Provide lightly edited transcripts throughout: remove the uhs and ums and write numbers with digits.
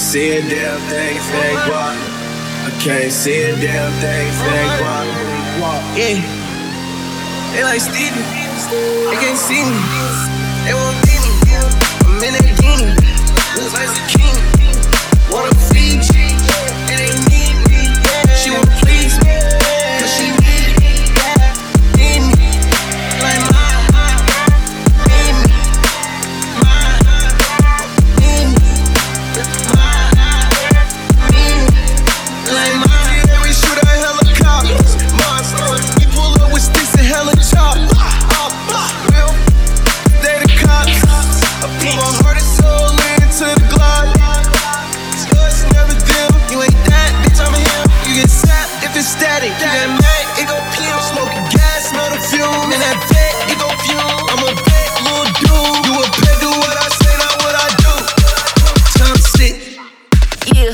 see a damn thing if it ain't guap. I can't see a damn thing if it ain't guap. Yeah, they like Steven, they can't see me, they won't need me. I'm in that guinea, looks like zucchini. Wanna feed you, and they need me. She won't please me, cause she need me. Need me, like mine. Need me, mine. Need me, mine. Need me, like mine. Yeah, we shoot our helicopters, monsters. We pull up with sticks and hella choppers. Real, they the cops. I put my heart and soul into the Glock. It's never dim. You ain't that, bitch, I'm him. You get sapped if it's static. You get mad, it go pew. Smoking gas, smell the fume. In that vet, it go fume. I'm a vet, little dude. You a pet, do what I say, not what I do. Time to sit. Yeah.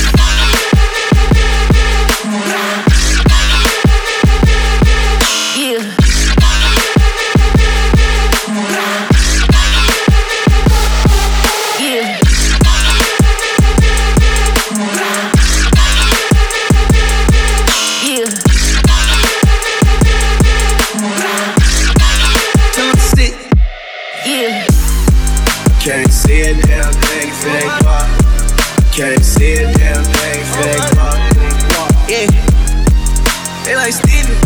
Yeah. Yeah. Yeah. Time to sit. Yeah. Can't see a damn thing if it ain't guap. Can't see a damn thing if it ain't guap. Yeah. They like Steven,